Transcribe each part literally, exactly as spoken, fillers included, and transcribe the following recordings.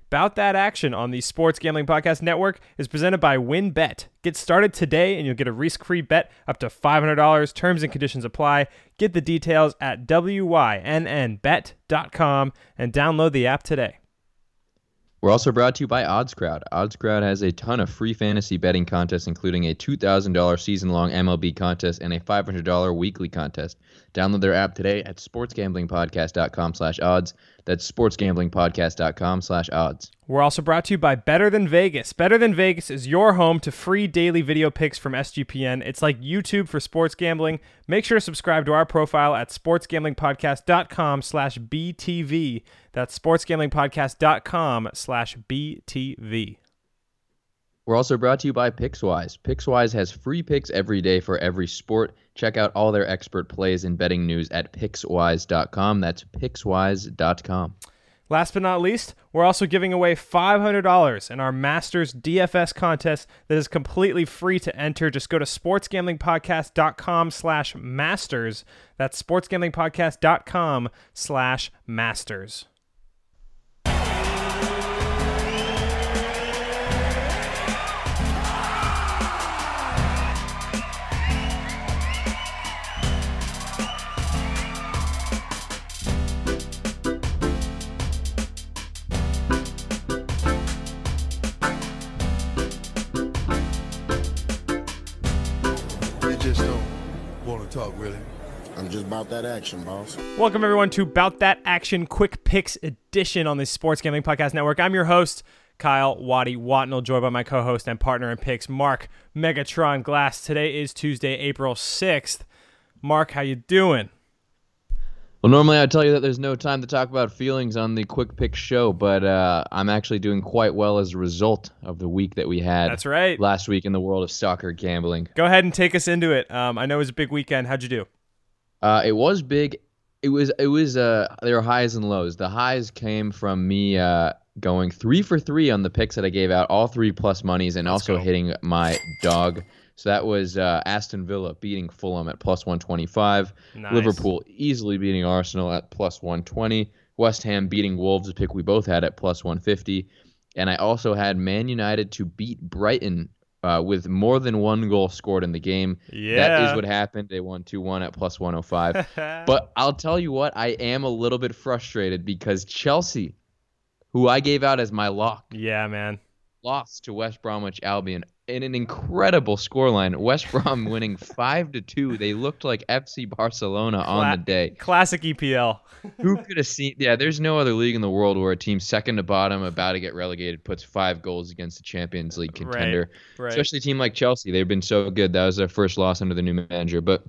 Bout That Action on the Sports Gambling Podcast Network is presented by WynnBET. Get started today and you'll get a risk-free bet up to five hundred dollars. Terms and conditions apply. Get the details at W Y N N bet dot com and download the app today. We're also brought to you by OddsCrowd. OddsCrowd has a ton of free fantasy betting contests, including a two thousand dollars season-long M L B contest and a five hundred dollars weekly contest. Download their app today at sportsgamblingpodcast dot com slash odds. That's sportsgamblingpodcast dot com slash odds. We're also brought to you by Better Than Vegas. Better Than Vegas is your home to free daily video picks from S G P N. It's like YouTube for sports gambling. Make sure to subscribe to our profile at sportsgamblingpodcast dot com slash B T V. That's sportsgamblingpodcast dot com slash B T V. We're also brought to you by Pickswise. Pickswise has free picks every day for every sport. Check out all their expert plays and betting news at pickswise dot com. That's pickswise dot com. Last but not least, we're also giving away five hundred dollars in our Masters D F S contest that is completely free to enter. Just go to sportsgamblingpodcast dot com slash masters. That's sportsgamblingpodcast dot com slash masters. Talk, really. I'm just about that action, boss. Welcome, everyone, to Bout That Action Quick Picks edition on the Sports Gambling Podcast Network. I'm your host, Kyle Waddy Watnell, joined by my co-host and partner in picks, Mark Megatron Glass. Today is Tuesday, April sixth. Mark, how you doing? Well, normally I'd tell you that there's no time to talk about feelings on the Quick Pick show, but uh, I'm actually doing quite well as a result of the week that we had. That's right. Last week in the world of soccer gambling. Go ahead and take us into it. Um, I know it was a big weekend. How'd you do? Uh, it was big. It was. It was. Uh, there were highs and lows. The highs came from me uh, going three for three on the picks that I gave out, all three plus monies, and Let's also go. hitting my dog. So that was uh, Aston Villa beating Fulham at plus one twenty-five. Nice. Liverpool easily beating Arsenal at plus one twenty. West Ham beating Wolves, a pick we both had at plus one fifty. And I also had Man United to beat Brighton uh, with more than one goal scored in the game. Yeah. That is what happened. They won two one at plus one oh five. But I'll tell you what, I am a little bit frustrated because Chelsea, who I gave out as my lock, Yeah, man. lost to West Bromwich Albion in an incredible scoreline. West Brom winning five to two. They looked like F C Barcelona on Cla- the day. Classic E P L. Who could have seen? Yeah, there's no other league in the world where a team second to bottom, about to get relegated, puts five goals against the Champions League contender. Right, right. Especially a team like Chelsea. They've been so good. That was their first loss under the new manager. But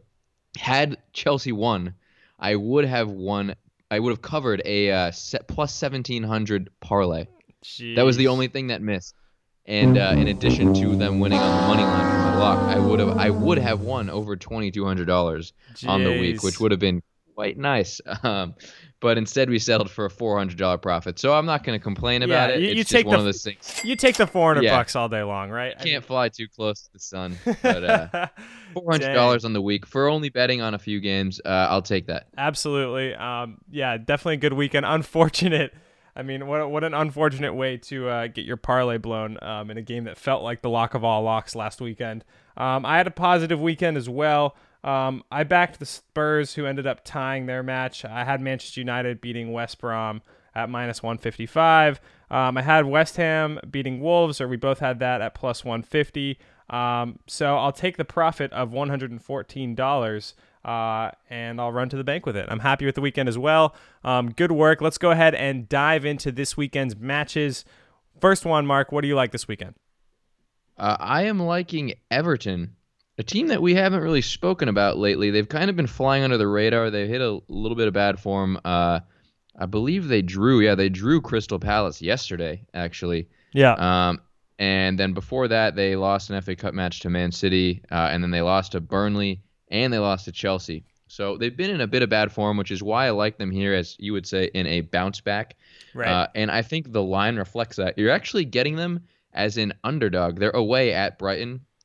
had Chelsea won, I would have won. I would have covered a uh, set plus seventeen hundred parlay. Jeez. That was the only thing that missed. And uh, in addition to them winning on the money line for my lock, I would have I would have won over twenty-two hundred dollars on the week, Jeez. which would have been quite nice. Um, but instead, we settled for a four hundred dollars profit. So I'm not going to complain about Yeah, it. you- It's you just take one the- of those things. You take the four hundred Yeah. bucks all day long, right? I Can't fly too close to the sun. But uh, four hundred dollars on the week for only betting on a few games, uh, I'll take that. Absolutely. Um, yeah, definitely a good weekend. Unfortunate. I mean, what what an unfortunate way to uh, get your parlay blown um, in a game that felt like the lock of all locks last weekend. Um, I had a positive weekend as well. Um, I backed the Spurs, who ended up tying their match. I had Manchester United beating West Brom at minus one fifty-five. Um, I had West Ham beating Wolves, or we both had that at plus one fifty. Um, so I'll take the profit of one hundred fourteen dollars. Uh, and I'll run to the bank with it. I'm happy with the weekend as well. Um, good work. Let's go ahead and dive into this weekend's matches. First one, Mark, what do you like this weekend? Uh, I am liking Everton, a team that we haven't really spoken about lately. They've kind of been flying under the radar. They hit a little bit of bad form. Uh, I believe they drew. Yeah, they drew Crystal Palace yesterday, actually. Yeah. Um, and then before that, they lost an F A Cup match to Man City, uh, and then they lost to Burnley, and they lost to Chelsea. So they've been in a bit of bad form, which is why I like them here, as you would say, in a bounce back. Right. Uh, and I think the line reflects that. You're actually getting them as an underdog. They're away at Brighton,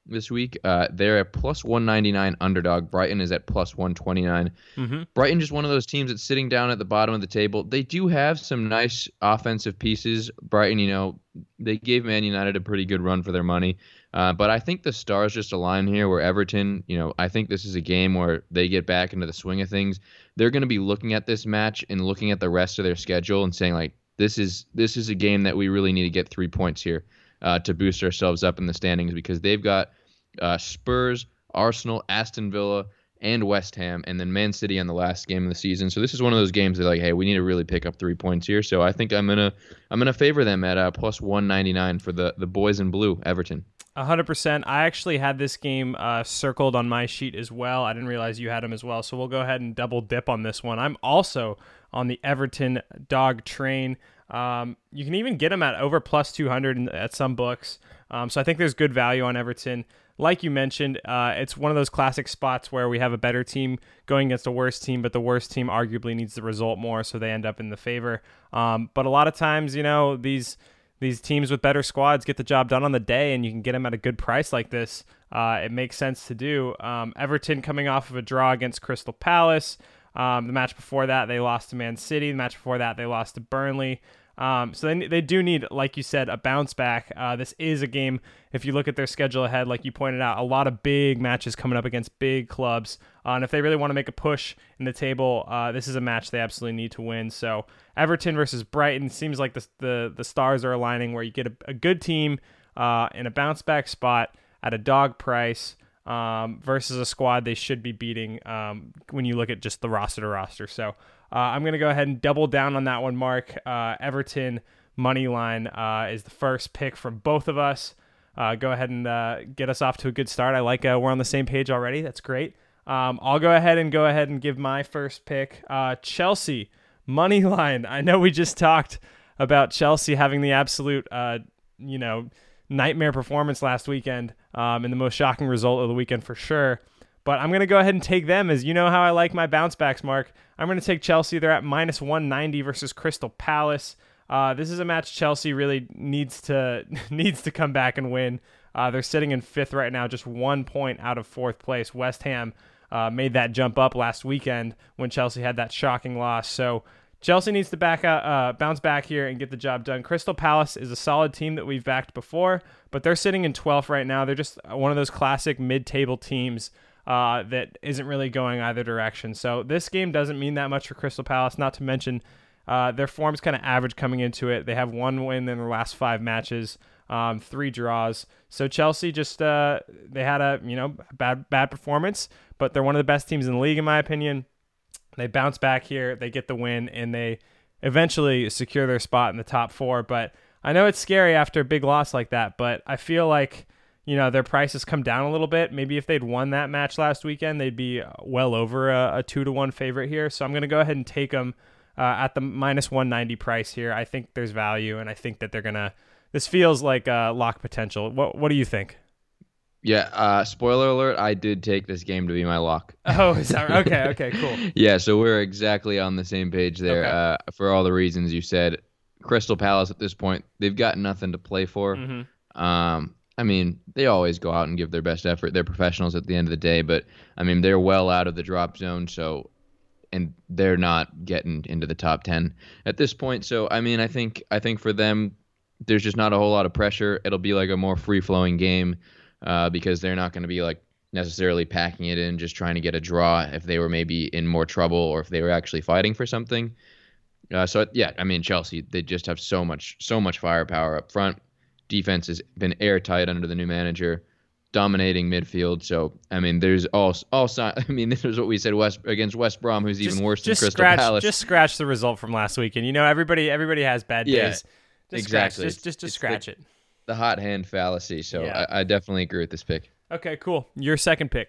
this week. Uh, they're at plus one ninety-nine underdog. Brighton is at plus one twenty-nine. Mm-hmm. Brighton just one of those teams that's sitting down at the bottom of the table. They do have some nice offensive pieces. Brighton, you know, they gave Man United a pretty good run for their money. Uh, but I think the stars just align here where Everton, you know, I think this is a game where they get back into the swing of things. They're going to be looking at this match and looking at the rest of their schedule and saying, like, this is this is a game that we really need to get three points here. Uh, to boost ourselves up in the standings because they've got uh, Spurs, Arsenal, Aston Villa, and West Ham, and then Man City on the last game of the season. So this is one of those games that like, hey, we need to really pick up three points here. So I think I'm gonna I'm gonna favor them at uh, plus one ninety-nine for the the boys in blue, Everton. one hundred percent. I actually had this game uh, circled on my sheet as well. I didn't realize you had them as well. So we'll go ahead and double dip on this one. I'm also on the Everton dog train. Um, you can even get them at over plus two hundred in, at some books. Um, so I think there's good value on Everton. Like you mentioned, uh, it's one of those classic spots where we have a better team going against a worse team, but the worst team arguably needs the result more, so they end up in the favor. Um, but a lot of times, you know, these these teams with better squads get the job done on the day, and you can get them at a good price like this. Uh, it makes sense to do. Um, Everton coming off of a draw against Crystal Palace. Um, the match before that, they lost to Man City. The match before that, they lost to Burnley. Um, so they, they do need, like you said, a bounce back. Uh, this is a game, if you look at their schedule ahead, like you pointed out, a lot of big matches coming up against big clubs. Uh, and if they really want to make a push in the table, uh, this is a match they absolutely need to win. So Everton versus Brighton seems like the the, the stars are aligning where you get a, a good team uh, in a bounce back spot at a dog price um, versus a squad they should be beating um, when you look at just the roster to roster. So Uh, I'm going to go ahead and double down on that one, Mark. Uh, Everton money line uh, is the first pick from both of us. Uh, go ahead and uh, get us off to a good start. I like uh, we're on the same page already. That's great. Um, I'll go ahead and go ahead and give my first pick. Uh, Chelsea money line. I know we just talked about Chelsea having the absolute, uh, you know, nightmare performance last weekend um, and the most shocking result of the weekend for sure. But I'm going to go ahead and take them, as you know how I like my bounce backs, Mark. I'm going to take Chelsea. They're at minus one ninety versus Crystal Palace. Uh, this is a match Chelsea really needs to needs to come back and win. Uh, they're sitting in fifth right now, just one point out of fourth place. West Ham uh, made that jump up last weekend when Chelsea had that shocking loss. So Chelsea needs to back out, uh, bounce back here and get the job done. Crystal Palace is a solid team that we've backed before, but they're sitting in twelfth right now. They're just one of those classic mid-table teams Uh, that isn't really going either direction. So this game doesn't mean that much for Crystal Palace, not to mention uh, their form's kind of average coming into it. They have one win in their last five matches, um, three draws. So Chelsea just, uh, they had a, you know, bad, bad performance, but they're one of the best teams in the league, in my opinion. They bounce back here, they get the win, and they eventually secure their spot in the top four. But I know it's scary after a big loss like that, but I feel like, you know, their price has come down a little bit. Maybe if they'd won that match last weekend, they'd be well over a, a two to one favorite here. So I'm going to go ahead and take them uh, at the minus one ninety price here. I think there's value, and I think that they're going to, this feels like uh, lock potential. What What do you think? Yeah, uh, spoiler alert, I did take this game to be my lock. Oh, is that right? Okay, okay, cool. Yeah, so we're exactly on the same page there. Okay. Uh, for all the reasons you said, Crystal Palace at this point, they've got nothing to play for. Mm-hmm. Um, I mean, they always go out and give their best effort. They're professionals at the end of the day, but I mean, they're well out of the drop zone, so and they're not getting into the top ten at this point. So, I mean, I think I think for them, there's just not a whole lot of pressure. It'll be like a more free-flowing game uh, because they're not going to be like necessarily packing it in, just trying to get a draw if they were maybe in more trouble or if they were actually fighting for something. Uh, so, yeah, I mean, Chelsea, they just have so much so much firepower up front. Defense has been airtight under the new manager, dominating midfield. So, I mean, there's all all sign. I mean, this is what we said West against West Brom, who's just, even worse just than Crystal scratch, Palace. Just scratch the result from last week, and you know everybody everybody has bad Yeah, days. Just exactly. Scratch, just just, just It's scratch the, it. The hot hand fallacy. So Yeah. I, I definitely agree with this pick. Okay, cool. Your second pick.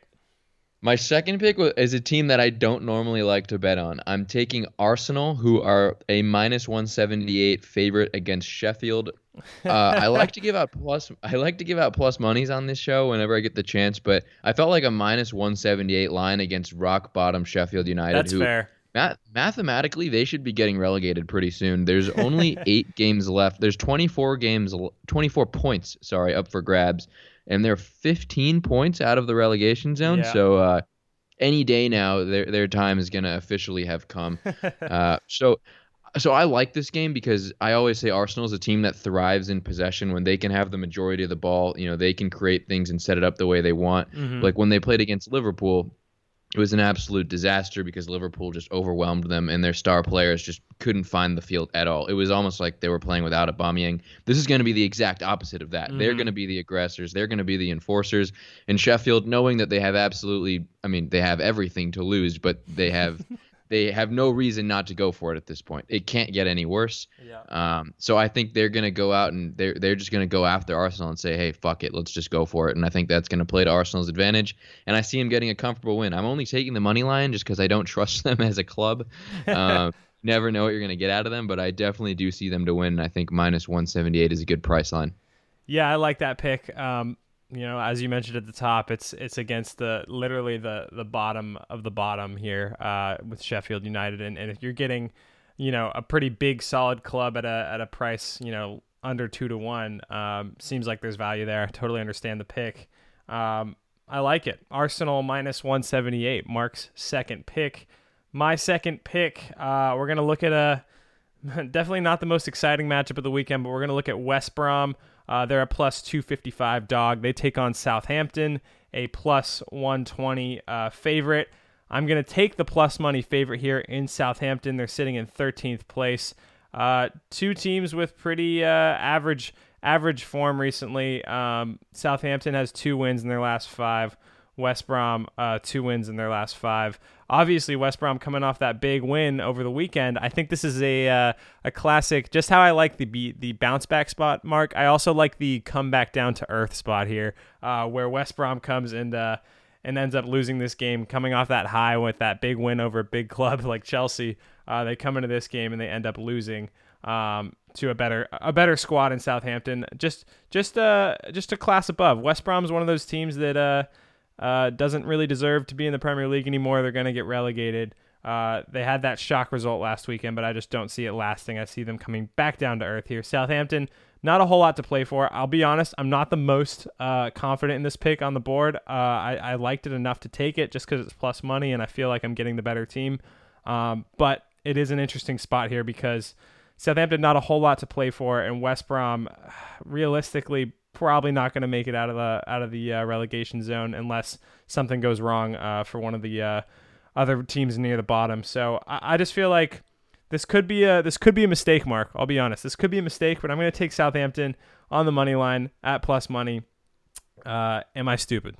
My second pick is a team that I don't normally like to bet on. I'm taking Arsenal, who are a minus one seventy-eight favorite against Sheffield. Uh, I like to give out plus. I like to give out plus monies on this show whenever I get the chance, but I felt like a minus one seventy-eight line against rock bottom Sheffield United. That's who, fair. Math- mathematically, they should be getting relegated pretty soon. There's only eight games left. There's twenty-four games, twenty-four points, sorry, up for grabs, and they're fifteen points out of the relegation zone. Yeah. So uh, any day now, their their time is gonna officially have come. uh, so. So I like this game because I always say Arsenal is a team that thrives in possession when they can have the majority of the ball. You know, they can create things and set it up the way they want. Mm-hmm. Like when they played against Liverpool, it was an absolute disaster because Liverpool just overwhelmed them and their star players just couldn't find the field at all. It was almost like they were playing without Aubameyang. This is going to be the exact opposite of that. Mm-hmm. They're going to be the aggressors. They're going to be the enforcers. And Sheffield, knowing that they have absolutely, I mean, they have everything to lose, but they have they have no reason not to go for it at this point. It can't get any worse. Yeah. Um, so I think they're going to go out and they're, they're just going to go after Arsenal and say, hey, fuck it, let's just go for it. And I think that's going to play to Arsenal's advantage. And I see him getting a comfortable win. I'm only taking the money line just because I don't trust them as a club. Um, never know what you're going to get out of them, but I definitely do see them to win. And I think minus one seventy-eight is a good price line. Yeah, I like that pick. Um, you know, as you mentioned at the top, it's it's against the literally the the bottom of the bottom here uh, with Sheffield United, and, and if you're getting, you know, a pretty big solid club at a at a price, you know, under two to one, um, seems like there's value there. I totally understand the pick. Um, I like it. Arsenal minus one seventy-eight, Mark's second pick. My second pick, uh, we're gonna look at a definitely not the most exciting matchup of the weekend, but we're gonna look at West Brom. Uh, they're a plus two fifty-five dog. They take on Southampton, a plus one twenty uh, favorite. I'm going to take the plus money favorite here in Southampton. They're sitting in thirteenth place. Uh, two teams with pretty uh, average average form recently. Um, Southampton has two wins in their last five. West Brom, uh, two wins in their last five. Obviously, West Brom coming off that big win over the weekend. I think this is a uh, a classic. Just how I like the the bounce back spot, Mark. I also like the come back down to earth spot here, uh, where West Brom comes and uh, and ends up losing this game, coming off that high with that big win over a big club like Chelsea. Uh, they come into this game and they end up losing um, to a better a better squad in Southampton. Just just uh just a class above. West Brom is one of those teams that uh. Uh, doesn't really deserve to be in the Premier League anymore. They're going to get relegated. Uh, they had that shock result last weekend, but I just don't see it lasting. I see them coming back down to earth here. Southampton, not a whole lot to play for. I'll be honest, I'm not the most uh, confident in this pick on the board. Uh, I, I liked it enough to take it just because it's plus money, and I feel like I'm getting the better team. Um, but it is an interesting spot here because Southampton, not a whole lot to play for, and West Brom, realistically, probably not going to make it out of the out of the uh, relegation zone unless something goes wrong uh, for one of the uh, other teams near the bottom. So I, I just feel like this could be a this could be a mistake, Mark. I'll be honest, this could be a mistake, but I'm going to take Southampton on the money line at plus money. Uh, am I stupid?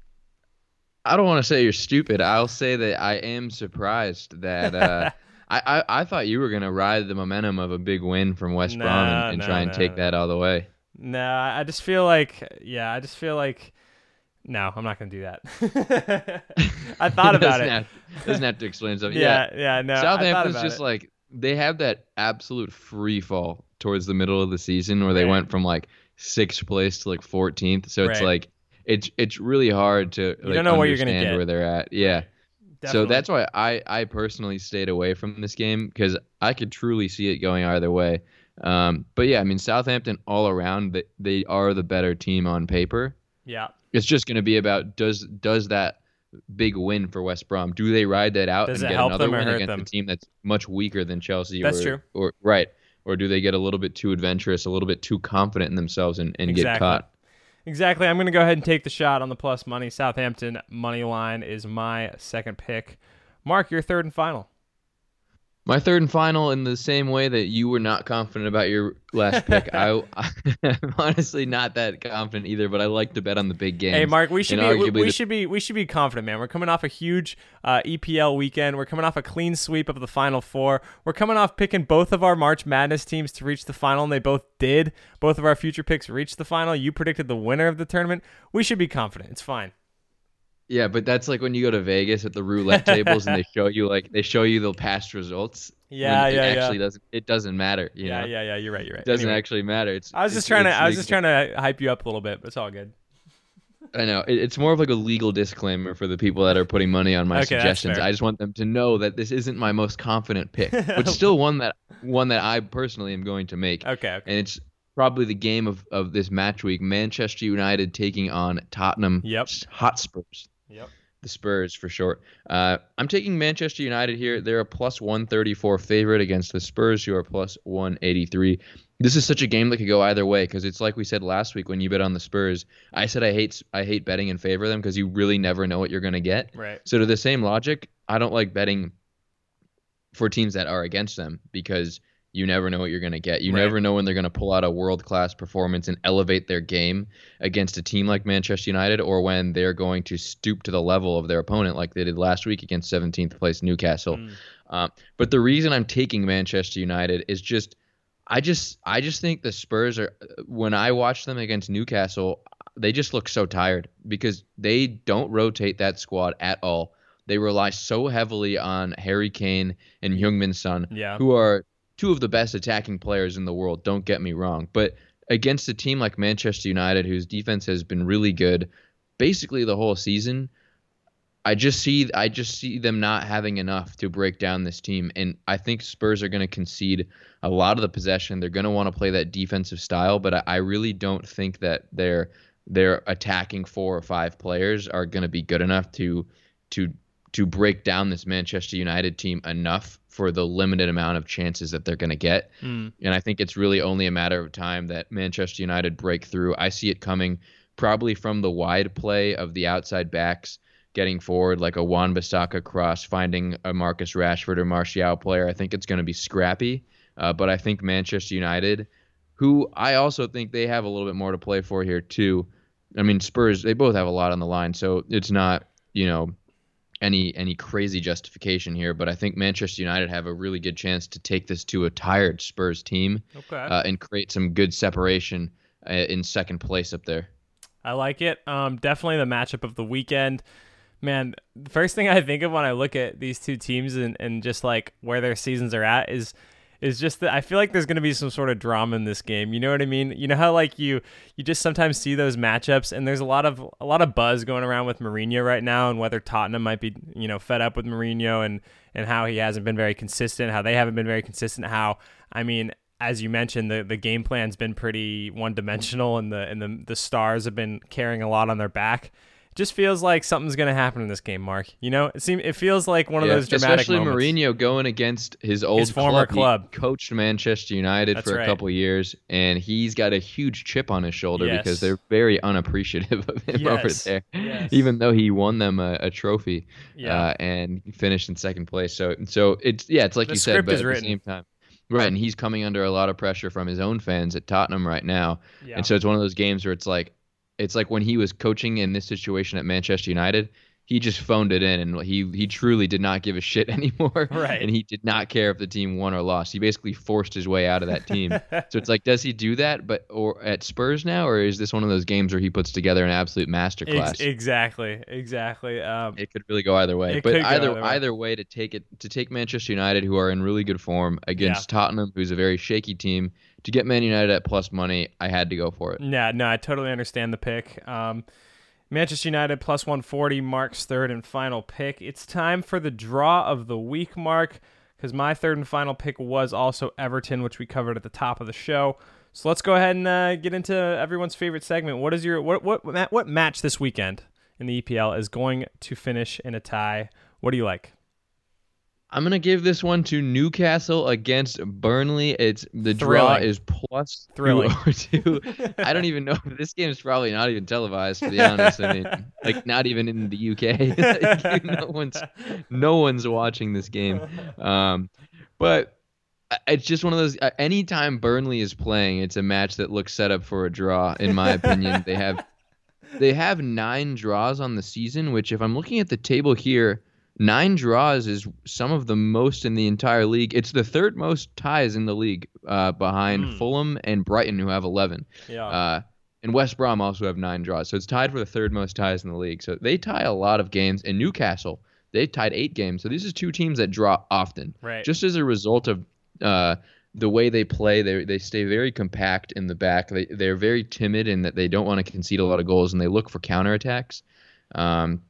I don't want to say you're stupid. I'll say that I am surprised that. Uh, I, I I thought you were going to ride the momentum of a big win from West no, Brom and, and no, try and no, take no. that all the way. No, I just feel like, yeah, I just feel like, no, I'm not going to do that. I thought about it. Have, doesn't have to explain something. Yeah, yeah, yeah no. Southampton's just it. like, they have that absolute free fall towards the middle of the season where they right. went from like sixth place to like fourteenth. So it's right. like, it's it's really hard to like, you don't know where you're gonna understand get. where they're at. Yeah. Definitely. So that's why I, I personally stayed away from this game because I could truly see it going either way. Um, but yeah, I mean, Southampton all around, they, they are the better team on paper. Yeah. It's just going to be about does does that big win for West Brom, do they ride that out does and it get help another them or win hurt against them? a team that's much weaker than Chelsea? That's or, true. Or right, or do they get a little bit too adventurous, a little bit too confident in themselves and, and exactly. get caught? Exactly. I'm going to go ahead and take the shot on the plus money. Southampton money line is my second pick. Mark, your third and final. My third and final, in the same way that you were not confident about your last pick, I, I'm honestly not that confident either. But I like to bet on the big games. Hey, Mark, we should and be we, we the, should be we should be confident, man. We're coming off a huge uh, E P L weekend. We're coming off a clean sweep of the Final Four. We're coming off picking both of our March Madness teams to reach the final, and they both did. Both of our future picks reached the final. You predicted the winner of the tournament. We should be confident. It's fine. Yeah, but that's like when you go to Vegas at the roulette tables and they show you like they show you the past results. Yeah, when yeah, it actually yeah. doesn't it doesn't matter. You Yeah, know? yeah, yeah. You're right. You're right. It doesn't Anyway, actually matter. It's I was it's, just trying to it's I was the- just trying to hype you up a little bit, but it's all good. I know. It, it's more of like a legal disclaimer for the people that are putting money on my Okay, that's suggestions. fair. I just want them to know that this isn't my most confident pick, but still one that one that I personally am going to make. Okay, okay. And it's probably the game of, of this match week. Manchester United taking on Tottenham Yep. Hotspurs. Yep. The Spurs for short. Uh, I'm taking Manchester United here. They're a plus one thirty-four favorite against the Spurs, who are plus one eighty-three. This is such a game that could go either way because it's like we said last week when you bet on the Spurs. I said I hate I hate betting in favor of them because you really never know what you're going to get. Right. So to the same logic, I don't like betting for teams that are against them because you never know what you're going to get. You Right. never know when they're going to pull out a world-class performance and elevate their game against a team like Manchester United or when they're going to stoop to the level of their opponent like they did last week against seventeenth place Newcastle. Mm. Um, but the reason I'm taking Manchester United is just I just I just think the Spurs are when I watch them against Newcastle, they just look so tired because they don't rotate that squad at all. They rely so heavily on Harry Kane and Heung-min Son, Yeah. who are two of the best attacking players in the world, don't get me wrong. But against a team like Manchester United, whose defense has been really good basically the whole season, I just see I just see them not having enough to break down this team. And I think Spurs are going to concede a lot of the possession. They're going to want to play that defensive style, but I, I really don't think that their their attacking four or five players are going to be good enough to to to break down this Manchester United team enough for the limited amount of chances that they're going to get. Mm. And I think it's really only a matter of time that Manchester United break through. I see it coming probably from the wide play of the outside backs getting forward, like a Wan-Bissaka cross, finding a Marcus Rashford or Martial player. I think it's going to be scrappy. Uh, but I think Manchester United, who I also think they have a little bit more to play for here too. I mean, Spurs, they both have a lot on the line, so it's not, you know, any any crazy justification here, but I think Manchester United have a really good chance to take this to a tired Spurs team Okay. uh, and create some good separation uh, in second place up there. I like it. Um, definitely the matchup of the weekend. Man, the first thing I think of when I look at these two teams and, and just like where their seasons are at is is just that I feel like there's going to be some sort of drama in this game. You know what I mean? You know how like you you just sometimes see those matchups and there's a lot of a lot of buzz going around with Mourinho right now and whether Tottenham might be, you know, fed up with Mourinho and and how he hasn't been very consistent, how they haven't been very consistent, how I mean, as you mentioned, the, the game plan's been pretty one-dimensional and the and the the stars have been carrying a lot on their back. Just feels like something's going to happen in this game, Mark. You know, it seems it feels like one of Yeah, those dramatic especially moments. Mourinho going against his old His former club. club. He coached Manchester United That's for a right. couple years, and he's got a huge chip on his shoulder Yes. because they're very unappreciative of him over Yes. there. Yes. Even though he won them a, a trophy Yeah. uh, and finished in second place. So, so it's yeah, it's like The you said, script but is at written. the same time. Right, and he's coming under a lot of pressure from his own fans at Tottenham right now. Yeah. And so it's one of those games where it's like it's like when he was coaching in this situation at Manchester United, he just phoned it in and he he truly did not give a shit anymore. Right. And he did not care if the team won or lost. He basically forced his way out of that team. So it's like, does he do that but or at Spurs now, or is this one of those games where he puts together an absolute masterclass? Ex- exactly, exactly. Um, It could really go either way. It But could go either either way. either way to take it to take Manchester United, who are in really good form, against Tottenham, who's a very shaky team, to get Man United at plus money, I had to go for it. yeah, no, I totally understand the pick. Um, Manchester United plus one forty, Mark's third and final pick. It's time for the draw of the week, Mark, because my third and final pick was also Everton, which we covered at the top of the show. So let's go ahead and uh, get into everyone's favorite segment. What is your what what what what match this weekend in the E P L is going to finish in a tie? What do you like? I'm gonna give this one to Newcastle against Burnley. It's the draw Thrilling. is plus Thrilling. two or two. I don't even know. This game is probably not even televised, to be honest. I mean, like not even in the U K. Like, no one's no one's watching this game. Um, but it's just one of those. Uh, anytime Burnley is playing, it's a match that looks set up for a draw. In my opinion, they have they have nine draws on the season, which, if I'm looking at the table here, nine draws is some of the most in the entire league. It's the third most ties in the league, uh, behind Mm. Fulham and Brighton, who have eleven. Yeah. Uh, and West Brom also have nine draws. So it's tied for the third most ties in the league. So they tie a lot of games. And Newcastle, they tied eight games. So these are two teams that draw often. Right. Just as a result of uh, the way they play, they they stay very compact in the back. They they're very timid in that they don't want to concede a lot of goals, and they look for counterattacks. Um,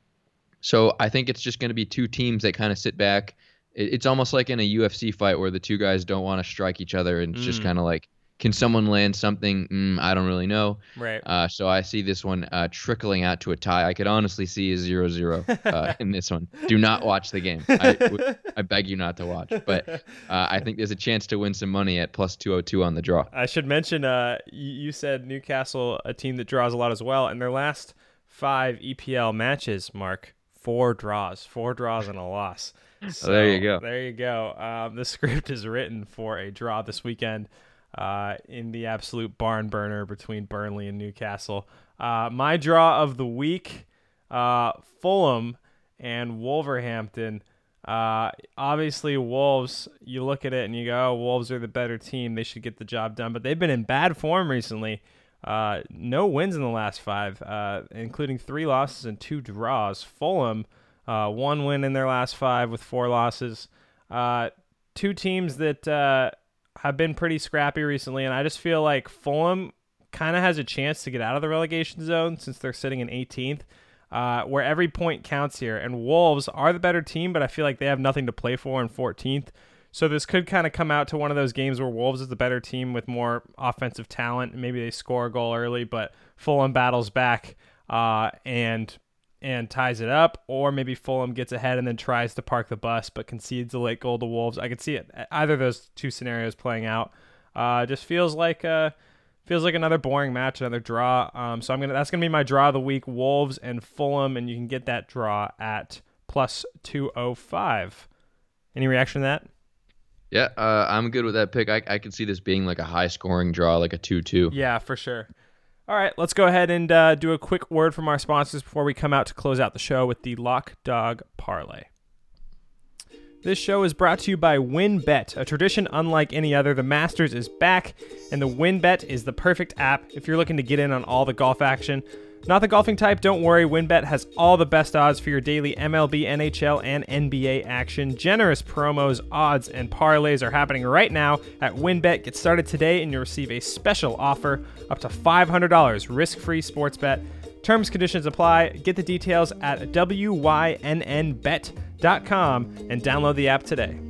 so I think it's just going to be two teams that kind of sit back. It, it's almost like in a U F C fight where the two guys don't want to strike each other, and it's mm. just kind of like, can someone land something? Mm, I don't really know. Right. Uh, so I see this one uh, trickling out to a tie. I could honestly see a zero zero uh, in this one. Do not watch the game. I, I beg you not to watch. But uh, I think there's a chance to win some money at plus two oh two on the draw. I should mention, uh, you said Newcastle, a team that draws a lot as well. In their last five E P L matches, Mark, four draws. Four draws and a loss. So oh, there you go. There you go. Um, the script is written for a draw this weekend. Uh, in the absolute barn burner between Burnley and Newcastle. Uh, my draw of the week, uh, Fulham and Wolverhampton. Uh, obviously, Wolves, you look at it and you go, oh, Wolves are the better team. They should get the job done. But they've been in bad form recently. Uh, no wins in the last five, uh, including three losses and two draws. Fulham, uh, one win in their last five with four losses. Uh, two teams that... Uh, have been pretty scrappy recently, and I just feel like Fulham kind of has a chance to get out of the relegation zone since they're sitting in eighteenth, uh, where every point counts here. And Wolves are the better team, but I feel like they have nothing to play for in fourteenth. So this could kind of come out to one of those games where Wolves is the better team with more offensive talent. Maybe they score a goal early, but Fulham battles back uh, and and ties it up, or maybe Fulham gets ahead and then tries to park the bus but concedes a late goal to Wolves. I could see it either of those two scenarios playing out. Uh, just feels like uh, feels like another boring match, another draw. Um, so I'm gonna that's gonna be my draw of the week: Wolves and Fulham, and you can get that draw at plus two oh five. Any reaction to that? Yeah, uh, I'm good with that pick. I I could see this being like a high scoring draw, like a two two. Yeah, for sure. All right, let's go ahead and uh, do a quick word from our sponsors before we come out to close out the show with the Lock Dog Parlay. This show is brought to you by WynnBET, a tradition unlike any other. The Masters is back, and the WynnBET is the perfect app if you're looking to get in on all the golf action. Not the golfing type? Don't worry, WynnBET has all the best odds for your daily M L B, N H L, and N B A action. Generous promos, odds, and parlays are happening right now at WynnBET. Get started today and you'll receive a special offer up to five hundred dollars risk-free sports bet. Terms, conditions apply. Get the details at W Y N N bet dot com and download the app today.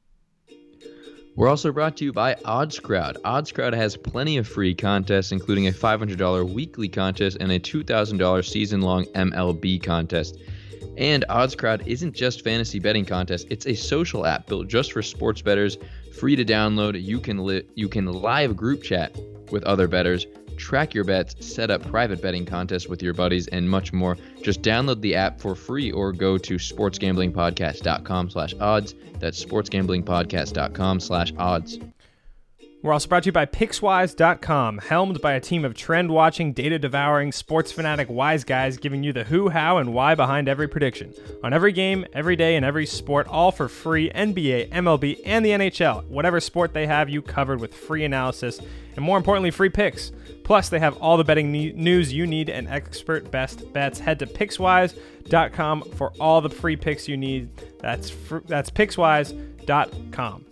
We're also brought to you by OddsCrowd. OddsCrowd has plenty of free contests, including a five hundred dollars weekly contest and a two thousand dollars season-long M L B contest. And OddsCrowd isn't just fantasy betting contests. It's a social app built just for sports bettors, free to download. You can li- you can live group chat with other bettors, track your bets, set up private betting contests with your buddies, and much more. Just download the app for free or go to sportsgamblingpodcast.com slash odds. That's sportsgamblingpodcast.com slash odds. We're also brought to you by Pickswise dot com, helmed by a team of trend-watching, data-devouring, sports fanatic wise guys giving you the who, how, and why behind every prediction. On every game, every day, and every sport, all for free. N B A, M L B, and the N H L. Whatever sport they have you covered with free analysis, and more importantly, free picks. Plus, they have all the betting ne- news you need and expert best bets. Head to Pickswise dot com for all the free picks you need. That's fr- that's Pickswise dot com.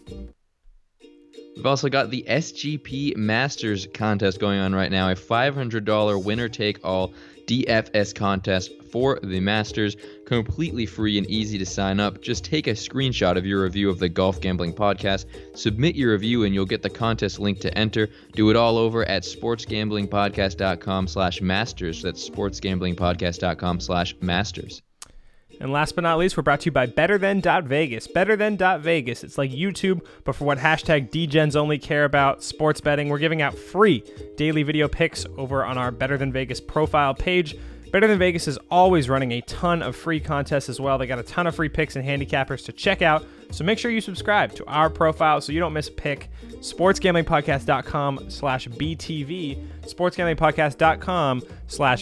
We've also got the S G P Masters contest going on right now, a five hundred dollars winner-take-all D F S contest for the Masters, completely free and easy to sign up. Just take a screenshot of your review of the Golf Gambling Podcast, submit your review, and you'll get the contest link to enter. Do it all over at sportsgamblingpodcast.com slash masters. That's sportsgamblingpodcast.com slash masters. And last but not least, we're brought to you by better than dot vegas. better than dot vegas. It's like YouTube, but for what hashtag D-Gens only care about, sports betting. We're giving out free daily video picks over on our Better Than Vegas profile page. Better Than Vegas is always running a ton of free contests as well. They got a ton of free picks and handicappers to check out. So make sure you subscribe to our profile so you don't miss a pick. sportsgamblingpodcast.com slash BTV. sportsgamblingpodcast.com slash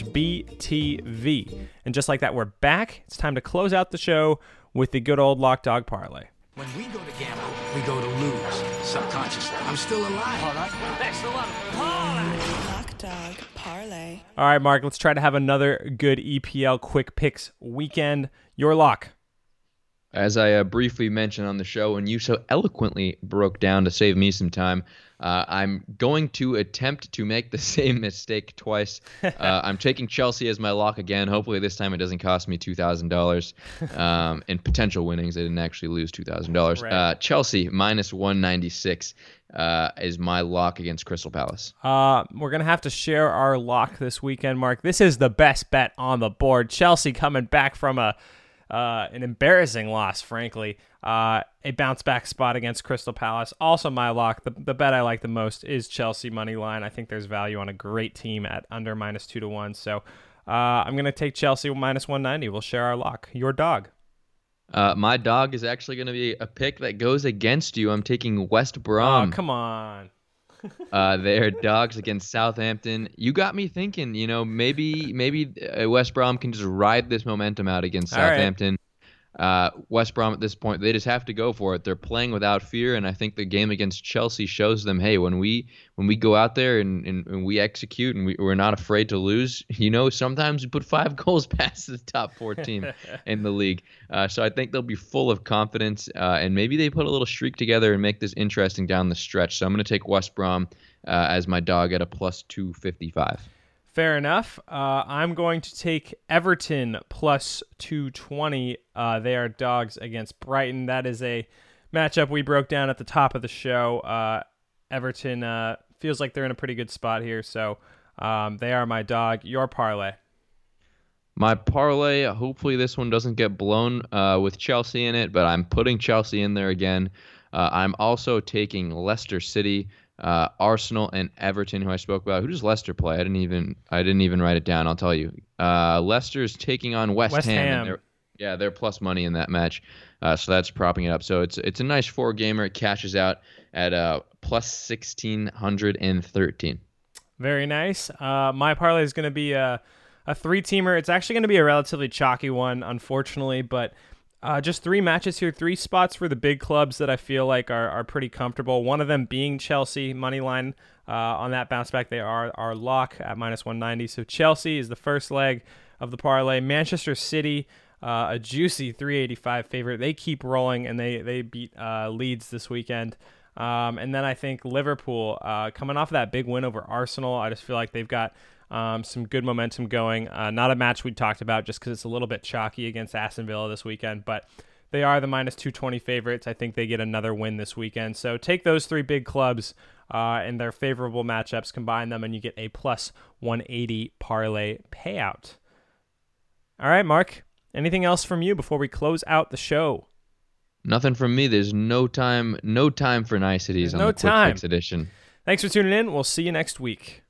BTV. And just like that, we're back. It's time to close out the show with the good old Lock Dog Parlay. When we go to gamble, we go to lose. Subconsciously. I'm still alive. All right. Thanks a lot. Lock Dog Parlay. All right, Mark, let's try to have another good E P L quick picks weekend. Your lock. As I uh, briefly mentioned on the show, and you so eloquently broke down to save me some time, uh, I'm going to attempt to make the same mistake twice. Uh, I'm taking Chelsea as my lock again. Hopefully this time it doesn't cost me two thousand dollars um, in potential winnings. I didn't actually lose two thousand dollars. Right. Uh, Chelsea minus one ninety-six uh, is my lock against Crystal Palace. Uh, we're going to have to share our lock this weekend, Mark. This is the best bet on the board. Chelsea coming back from a Uh, an embarrassing loss, frankly. Uh, a bounce back spot against Crystal Palace. Also my lock. The, the bet I like the most is Chelsea money line. I think there's value on a great team at under minus two to one. So uh, I'm going to take Chelsea minus one ninety. We'll share our lock. Your dog. Uh, my dog is actually going to be a pick that goes against you. I'm taking West Brom. Oh, come on. uh, they're dogs against Southampton. You got me thinking, you know, maybe maybe uh, West Brom can just ride this momentum out against All right. Southampton. Uh, West Brom at this point, they just have to go for it. They're playing without fear, and I think the game against Chelsea shows them, hey, when we when we go out there and, and, and we execute and we, we're not afraid to lose, you know, sometimes we put five goals past the top four team in the league. Uh, so I think they'll be full of confidence, uh, and maybe they put a little streak together and make this interesting down the stretch. So I'm going to take West Brom uh, as my dog at a plus two fifty-five. Fair enough. Uh, I'm going to take Everton plus two twenty. Uh, they are dogs against Brighton. That is a matchup we broke down at the top of the show. Uh, Everton uh, feels like they're in a pretty good spot here, so um, they are my dog. Your parlay. My parlay, hopefully this one doesn't get blown uh, with Chelsea in it, but I'm putting Chelsea in there again. Uh, I'm also taking Leicester City, uh, Arsenal, and Everton, who I spoke about. Who does Leicester play? I didn't even I didn't even write it down. I'll tell you. Uh, Leicester's taking on West, West Ham. Ham. And they're, yeah, they're plus money in that match, uh, so that's propping it up. So it's it's a nice four gamer. It cashes out at uh, plus sixteen thirteen. Very nice. Uh, my parlay is going to be a, a three-teamer. It's actually going to be a relatively chalky one, unfortunately, but uh, just three matches here, three spots for the big clubs that I feel like are, are pretty comfortable. One of them being Chelsea, money line uh, on that bounce back. They are our lock at minus one ninety. So Chelsea is the first leg of the parlay. Manchester City, uh, a juicy three eighty-five favorite. They keep rolling, and they, they beat uh, Leeds this weekend. Um, and then I think Liverpool, uh, coming off of that big win over Arsenal, I just feel like they've got um, some good momentum going. Uh, not a match we talked about just because it's a little bit chalky against Aston Villa this weekend, but they are the minus two twenty favorites. I think they get another win this weekend. So take those three big clubs uh, and their favorable matchups, combine them, and you get a plus one eighty parlay payout. All right, Mark, anything else from you before we close out the show? Nothing from me. There's no time, no time for niceties There's on no the Quick time. Fix edition. Thanks for tuning in. We'll see you next week.